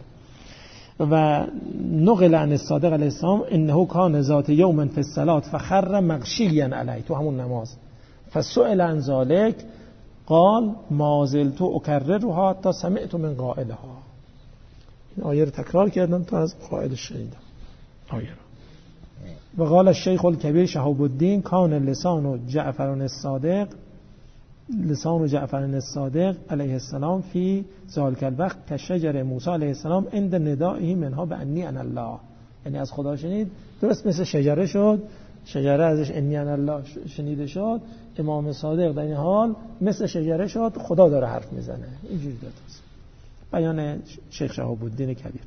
و نقل عن الصادق علیه السلام انه کان ذات یوم فی الصلاه فخر مغشیا علیه، تو همون نماز، فسئل عن ذلک قال ما زلت اکررها حتی سمعت من قائلها. این آیه رو تکرار کردم تا از قائلش شنیدم آیه رو. و قال الشیخ الکبیر شهاب الدین کان لسان جعفر الصادق علیه السلام فی ذلک الوقت کشجر موسی علیه السلام عند ندائه منها بانی انا الله، یعنی از خدا شنید درست مثل شجره شد، شجره ازش انی انا الله شنیده شد، امام صادق در این حال مثل شجره شد، خدا داره حرف میزنه. اینجوری داره بیان شیخ شهاب الدین کبیر.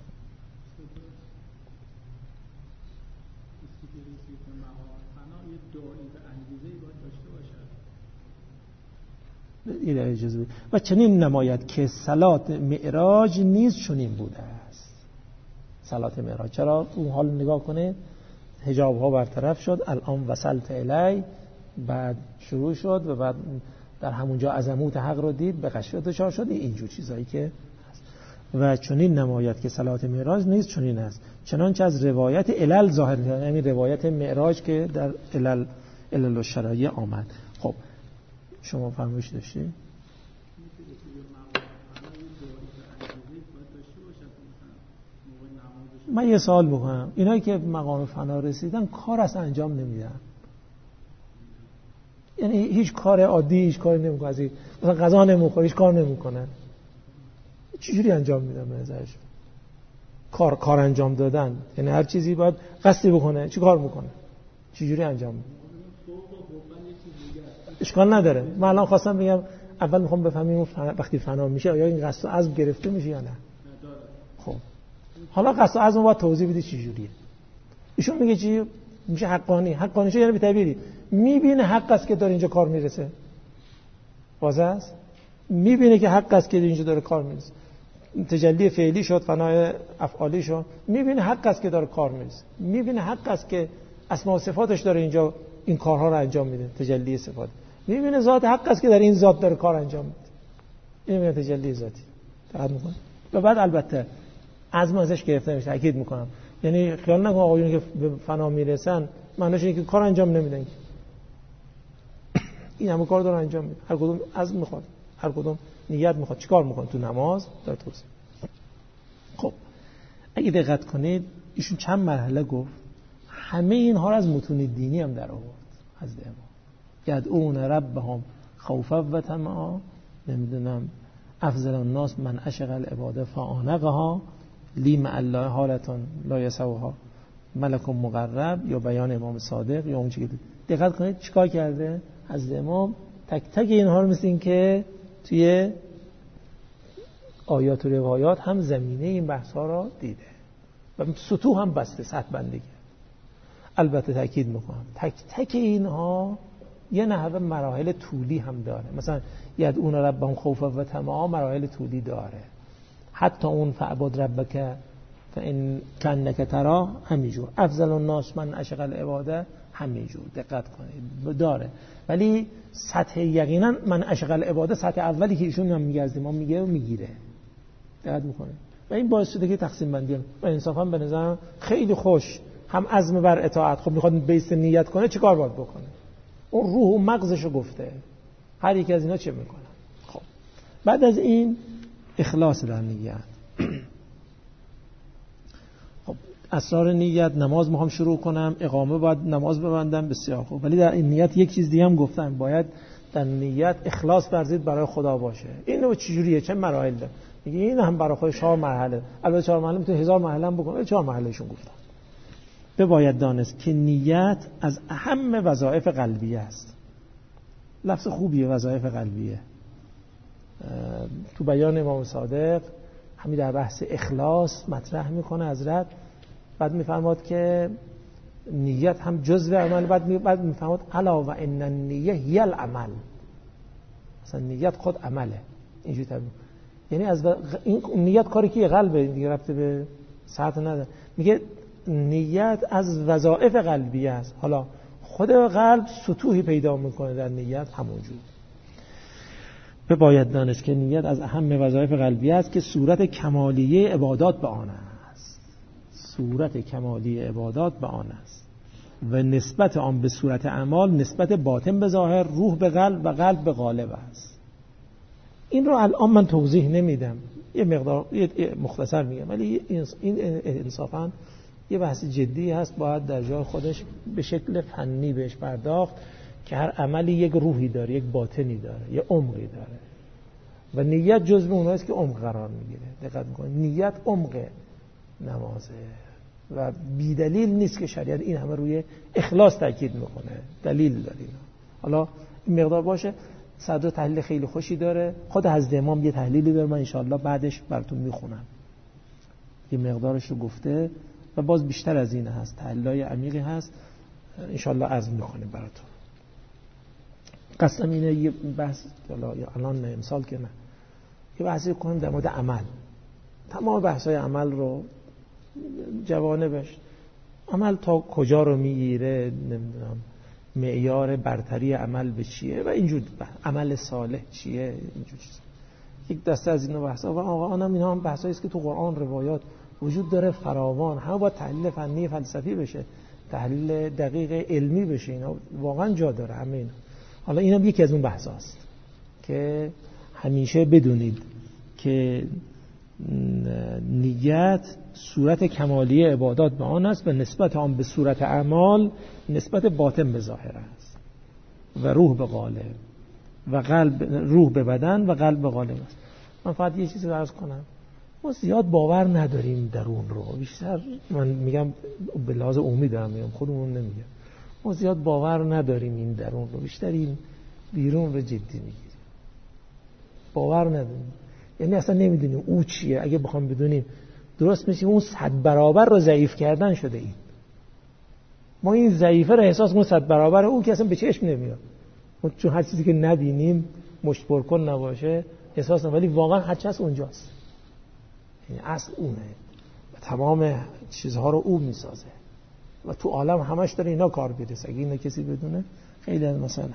این اجازه و چنین نماید که صلات معراج نیز چنین بوده است. صلات معراج چرا اون حال نگاه کنه، حجاب ها برطرف شد، الان وصلت الی، بعد شروع شد و بعد در همونجا عظمت حق رو دید، به غشیت دچار شد، اینجور چیزایی که هست. و چنین نماید که صلات معراج نیز چنین است، چنانچه از روایت علل ظاهر، یعنی روایت معراج که در علل الشرایع آمد. خب شما فرمایش داشتی؟ من یه سوال میکنم، اینایی که مقام فنا رسیدن کار اصلا انجام نمیدن، یعنی هیچ کار عادی هیچ کاری نمیکنه، مثلا غذا نمیخوره، هیچ کار نمیکنه، چجوری انجام میدن به نظرش؟ کار انجام دادن یعنی هر چیزی باید قصدی بکنه، چی کار میکنه، چجوری انجام میده؟ اشکال نداره. من الان خواستم بگم اول میخوام بفهمیم وقتی فنا میشه آیا این قصد و عزم گرفته میشه یا نه. خب حالا قصد و عزم رو باید توضیح بدی چی جوریه. ایشون میگه چی؟ میشه حقانی شه، یعنی به تعبیری میبینه حق است که داره اینجا کار میرسه، واضح است، میبینه که حق است که اینجا داره کار میرسه، تجلی فعلی شد، فنای افعالی شد، میبینه حق است که داره کار میرسه، میبینه حق است که اسما و صفاتش داره اینجا این کارها رو انجام میده، تجلی صفات، میبینه ذات حق است که در این ذات داره کار انجام میده، این میگه تجلی ذاتی. دقت میکنه. و بعد البته عزم ازش گرفته میشه. تاکید میکنم، یعنی خیال نکن آقایون که به فنا میرسن معنیش اینه که کار انجام نمیدن، این همه کار داره انجام میده، هر کدوم عزم میخواد، هر کدوم نیت میخواد. چیکار میکنه تو نماز داره توضیح. خب اگه دقت کنید ایشون چند مرحله گفت، همه اینها رو از متون دینی هم در آورد. از امام یدعون ربهم خوفا و طمعا، نمیدونم افضل الناس من اشغل العباده فآنقها لی مع الله حالتون لا یسوها ملک مقرب، یا بیان امام صادق، یا اون چیزی. دقت کنید چیکار کرده از امام، تک تک اینها رو مثل این که توی آیات و روایات هم زمینه این بحث ها را دیده و سطوح هم بسته، سطح بندی. البته تاکید میکنم تک تک اینها یه نحوه مراحل طولی هم داره. مثلا یدعون ربهم خوفا و طمعا مراحل طولی داره، حتی اون فعبد ربک فان کانک ترا همینجور، افضل الناس من اشغل العباده همینجور. دقت کنید داره، ولی سطح یقینا من اشغل العباده سطح اولی که ایشون هم میگه از ما میگه و میگیره. دقت میکنه و این باعث شده که تقسیم بندی و انصافا به نظرم خیلی خوش، هم عزم بر اطاعت. خب میخواد بیست نیت کنه چیکار باید بکنه؟ اون روح و مغزشو گفته، هر یک از اینا چه میکنه. خب بعد از این اخلاص در نیت. خب اسرار نیت، نماز میخوام شروع کنم، اقامه باید نماز ببندم، بسیار خوب، ولی در این نیت یک چیز دیگه هم گفتم، باید در نیت اخلاص ورزید برای خدا باشه. اینو چجوریه؟ چه مراحل داره؟ میگه این هم برای خودش 4 مرحله. البته 4 مرحله میتونه 1000 مرحله هم بکنه، 4 مرحلهشون گفتم. باید دانست که نیت از اهم وظایف قلبیه است. لفظ خوبیه، وظایف قلبیه. تو بیان امام صادق همین در بحث اخلاص مطرح میکنه حضرت، بعد میفرماد که نیت هم جزء عمل، بعد میفرماد الا و ان النیه هی العمل. مثلا نیت خود عمله. اینجوری تعبیر، یعنی از این نیت کاری که قلبه، دیگه ربط به ساعت نداره. میگه نیت از وظایف قلبیه است. حالا خود قلب سطوحی پیدا میکنه در نیت همونجور. باید دانست که نیت از اهم وظایف قلبیه است که صورت کمالیه عبادات به آن است. صورت کمالیه عبادات به آن است و نسبت آن به صورت اعمال نسبت باطن به ظاهر، روح به قلب و قلب به قالب است. این رو الان من توضیح نمیدم، یه مقدار مختصر میگم، ولی این انصافاً یه بحث جدی هست، باید در جای خودش به شکل فنی بهش پرداخت که هر عملی یک روحی داره، یک باطنی داره، یک عمقی داره و نیت جزء اونهاست که عمق قرار میگیره. دقت میکنید نیت عمق نمازه و بی دلیل نیست که شریعت این همه روی اخلاص تاکید میکنه، دلیل داره اینا. حالا این مقدار باشه. صدر تحلیل خیلی خوشی داره، خود حضرت امام یه تحلیلی داره، من انشاءالله بعدش براتون میخونم، یه مقدارش رو گفته و باز بیشتر از این هست، تحلیلای عمیقی هست، انشاءالله عرض میکنیم براتون. قسم اینه یه بحث الان نه، امسال که نه، یه بحثی کنیم در مورد عمل. تمام بحثای عمل رو جوانبش، عمل تا کجا رو میگیره، نمیدونم معیار برتری عمل به چیه و اینجور، عمل صالح چیه، اینجور چیز. یک دسته از اینو بحثا و آقا اینا هم بحثایی است که تو قرآن روایات وجود داره فراوان، همه باید تحلیل فنی فلسفی بشه، تحلیل دقیق علمی بشه، اینا واقعا جا داره همه اینا. حالا اینم یکی از اون بحثاست که همیشه بدونید که نیت صورت کمالی عبادات به آن است و نسبت آن به صورت اعمال نسبت باطن به ظاهر است و روح به قالب و قلب، روح به بدن و قلب به قالب است. من فقط یه چیزی عرض کنم، ما زیاد باور نداریم درون رو، بیشتر من میگم به لحاظ عمومی دارم میگم، خودمون نمیگم، ما زیاد باور نداریم این درون رو، بیشتر این بیرون رو جدی میگیریم. باور نداریم. یعنی اصلا نمیدونیم او چیه. اگه بخوام بدونیم درست میشه اون 100 برابر رو ضعیف کردن شده. این ما این ضعیفه رو احساس کنیم 100 برابر اون که اصلا به چشم نمیاد، چون هر چیزی که نبینیم مشت پرکن نباشه احساس نمی‌کنیم، ولی واقعا هر چیز اونجاست. یعنی اصل اونه و تمام چیزها رو او میسازه و تو عالم همش داره اینا کار برسه. اگه اینا کسی بدونه خیلی از مثلا.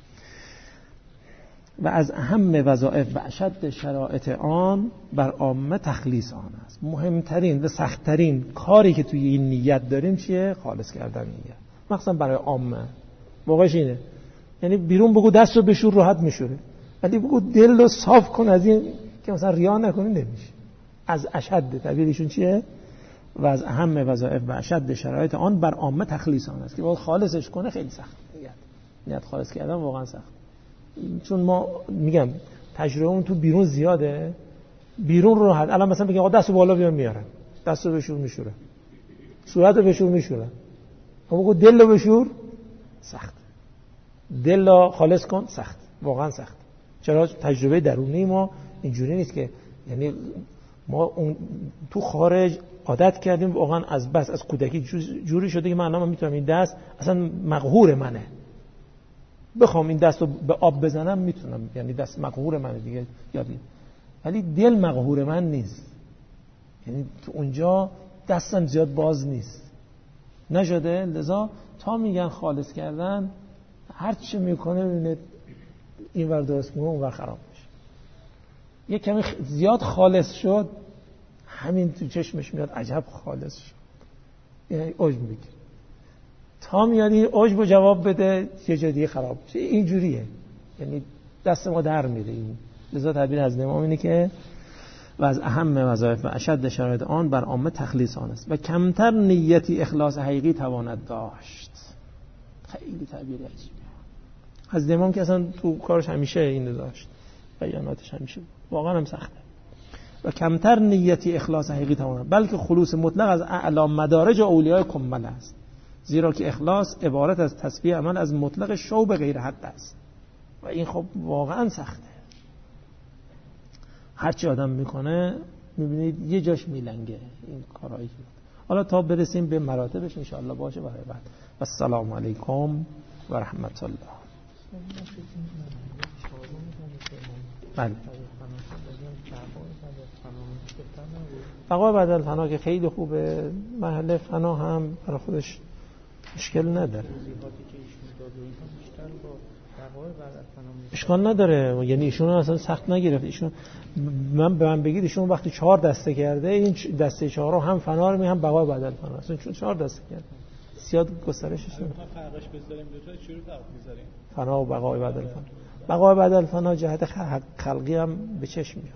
و از اهم وظایف و اشد شرایط آن بر عامه تخلیص آن است. مهمترین و سختترین کاری که توی این نیت داریم چیه؟ خالص کردن نیت، مخصوصا برای عامه. موقعش اینه، یعنی بیرون بگو دست رو بشور راحت میشوره، ولی بگو دل رو صاف کن از این که مثلا ریا نکنی نمیشه. از اشد تعبیرشون چیه؟ و از اهم وظایف و اشد شرایط آن بر عامه تخلیص آن است که باید خالصش کنه. خیلی سخت نیت خالص کردن واقعا سخت، چون ما میگم تجربه اون تو بیرون زیاده. بیرون رو راحت، الان مثلا بگم آقا دستو بالا بیار میارن، دستو بشور میشوره، صورتو بشور میشوره، اما دل رو بشور سخت، دل رو خالص کن سخت، واقعا سخت. چرا؟ تجربه درونی ما اینجوری نیست که، یعنی ما اون تو خارج عادت کردیم واقعا از بس از کودکی جوری شده که من الان میتونم این دست اصلا مقهور منه، بخوام این دست رو به آب بزنم میتونم، یعنی دست مقهور منه دیگه یادی، ولی دل مقهور من نیست. یعنی تو اونجا دستم زیاد باز نیست نشده. لذا تا میگن خالص کردن هر چی میکنه ببینید این ور درست میکنه اون ور خراب میشه. یه کمی زیاد خالص شد همین تو چشمش میاد عجب خالص شد، یعنی عجب میگه. تا میاد این عجب جواب بده یه جای دیگه خراب میشه. اینجوریه، یعنی دست ما در میره. این لذا تعبیر از امام اینه که و از اهم وظایف و اشد شرایط آن بر عامه تخلیص آن است و کمتر نیتی اخلاص حقیقی تواند داشت. خیلی تعبیر عجیبه از امام که اصلا تو کارش همیشه اینو داشت، بیاناتش همیشه واقعا هم سخته. و کمتر نیتی اخلاص حقیقی تواند، بلکه خلوص مطلق از اعلی مدارج اولیای کمل است، زیرا که اخلاص عبارت از تسبیح عمل از مطلق شوب غیر حد است و این خب واقعا سخته. هرچی آدم میکنه میبینید یه جاش میلنگه این کارهایی. حالا تا برسیم به مراتبش ان شاء الله باشه برای بعد. السلام علیکم و رحمت الله. بله. بقای بعد الفنا که خیلی خوبه، محل فنا هم برای خودش اشکال نداره، اشکال نداره. یعنی ایشون اصلا سخت نگرفت. ایشون به من بگید ایشون وقتی 4 دسته کرده، این دسته 4 هم فنا رو هم بقای بعد الفنا، اصلا چون 4 دسته کرده زیاد گسترشش نمیده. فرقش بذاریم دو تا چجوری فرق میذاریم؟ فنا و بقای بعد الفنا. بقای بعد الفنا جهت خلقی هم به چشم میاد.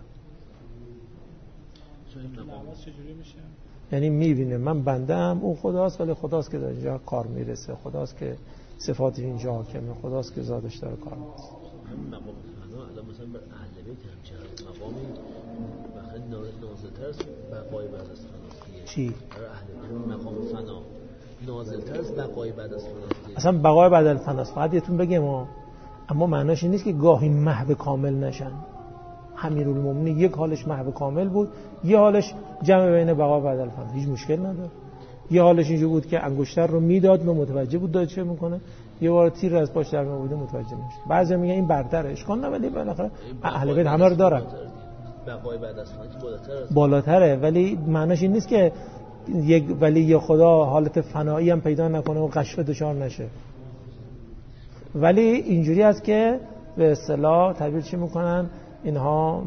نماز چجوری میشه؟ یعنی میبینه من بندم، اون خداست، ولی خداست که در اینجا کار میرسه، خداست که صفاتش اینجا حاکمه، خداست که ذاتش داره کار میرسه. همین مقام فنا الان مثلا بر اهل بیت هم چه مقامی بخاطر نازل‌تر است بقای بعد از فناست. چی؟ برای اهل بیت مقام فنا نازل‌تر است بقای بعد از فناست. اصلا بقای بعد از فناست. فقط یهتون بگم اما معناش این نیست که گاهی محو کامل نشن. امیرالمومنین یک حالش محو کامل بود، یه حالش جمع بین بقا و بعد الفنا، هیچ مشکل نداره. یه حالش اینجوری بود که انگشتر رو میداد و متوجه بود داره چه میکنه، یه بار تیر از پاش در میاد متوجه نمیشه. بعضیا میگن این برتره، اشکال نداره، ولی بالاخره اهل بیت همه رو دارن. بقای بعد از فنا بالاتره، ولی معناش این نیست که یک ولی خدا حالت فنایی هم پیدا نکنه و قشف دچار نشه. ولی اینجوری است که به اصطلاح تعبیر چی میکنن اینها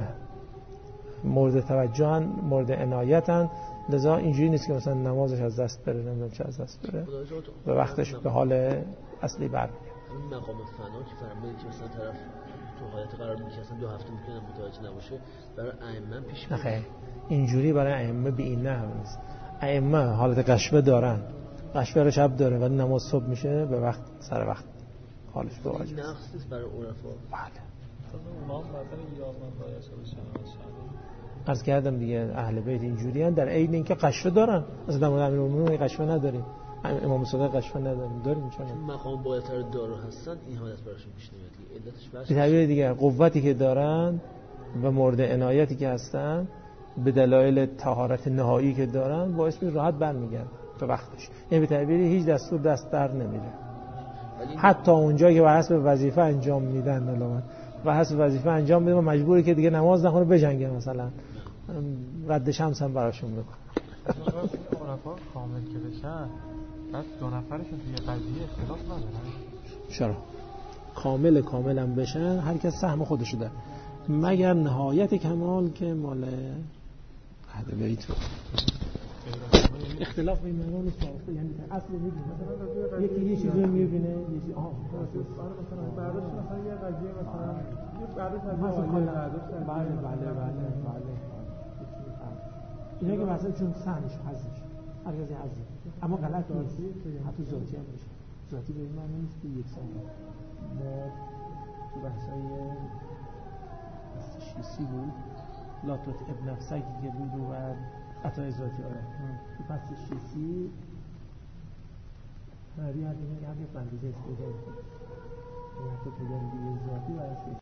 مورد توجهن، مورد عنایتن. لذا اینجوری نیست که مثلا نمازش از دست بره، نمیدونم چه از دست بره، به وقتش به حال اصلی برمیاد. همین مقام فنا که فرمودید که مثلا طرف تو حالت قرار میگیره اصلا 2 هفته میتونه متوجه نباشه، برای ائمه پیش میاد. نه اینجوری برای ائمه به این نحو نیست. ائمه حالت قشبه دارن، قشبه رو شب داره ولی نماز صبح میشه به وقت سر وقت حالش به واجب. نقص نیست برای عرفا. بله. امام مثلا نیازمند باید باشه. عرض کردم دیگه اهل بیت اینجوری هستند در عین اینکه قشوه دارن. اصلا در مورد امیرالمومنین قشوه نداریم، امام صادق کشف نداریم. داریم چون مقام بالاتر دارا هستن این حالت براشون پیش نمیاد. علتش به تعبیر دیگه قوتی که دارن و مورد عنایتی که هستن به دلایل طهارت نهایی که دارن باعث میشه راحت برمیگرد به وقتش. یعنی به تعبیر هیچ دستور دست در نمیره. حتی اونجا که به حسب وظیفه انجام میدن علامت و حسب وظیفه انجام میدن مجبوری که دیگه نماز نخونه بجنگه مثلا رد شمس هم براشون میکنه. عرفا کامل که بشن بعد دو نفرشون توی قضیه اختلاف ندارن. چرا؟ کامل هم بشن هر کس سهم خودشو داره مگر نهایت کمال که مال اهل بیت رو. اختلاف بین معنی ساخته یعنی اصل میگه یکی یه چیزی میبینه یکی مثلا بعدش مثلا یه قضیه مثلا بعدش بله اینا که مثلا چون سهمش حذفش هر کسی حذف اما غلط نیست حتی ذاتی هم میشه ذاتی به این معنی نیست که یک سهم ما تو بحثای شیسی بود لاتوت ابن نفسکی که بود و عطای ذاتی تو پس شیسی هر یه بندیزه استیده این حتی تو بندیزه ذاتی و